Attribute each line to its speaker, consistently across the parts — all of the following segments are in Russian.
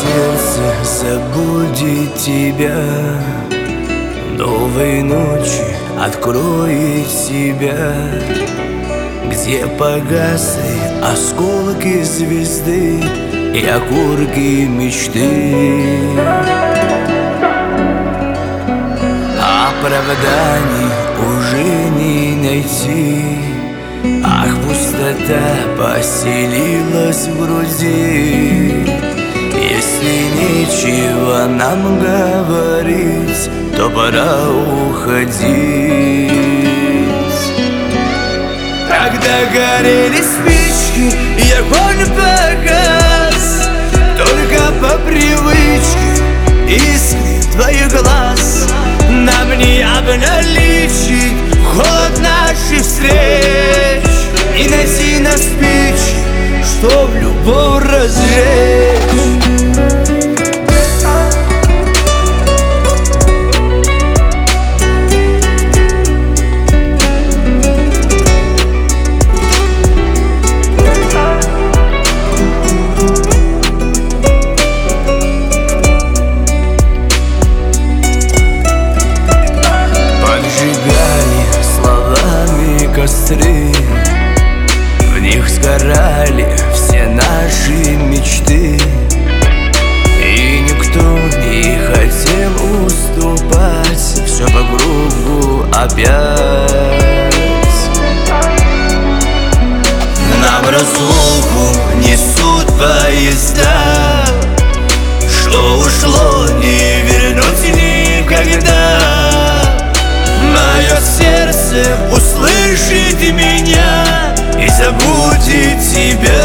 Speaker 1: сердце забудет тебя. Новой ночи откроет себя, где погасли осколки звезды и окурки мечты. Оправданий уже не найти, ах, пустота поселилась в груди. Если нечего нам говорить, то пора уходить. Когда горели спички и огонь погас, только по привычке искры твоих глаз нам не обналичить холод наших встреч и найти на спичи, чтоб любовь разжечь. Костры, в них сгорали все наши мечты, и никто не хотел уступать, все по кругу опять. Нам разлуку несут поезда, что ушло не вернуть никогда. Мое сердце услышит меня и забудет тебя.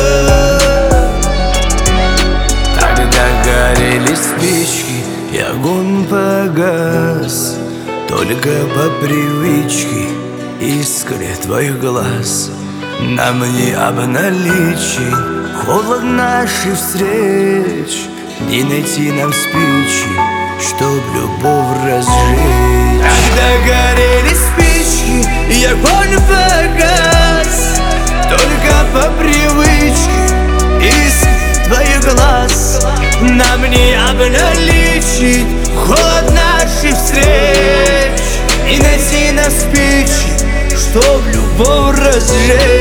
Speaker 1: Тогда горели спички и огонь погас, только по привычке искры твоих глаз нам не обналичить холод наших встреч, не найти нам спичи, чтоб любовь разжечь. Когда горели спички и огонь погас, только по привычке искр твоих глаз нам не обналичить холод наших встреч и найти на спичи, чтоб любовь разжечь.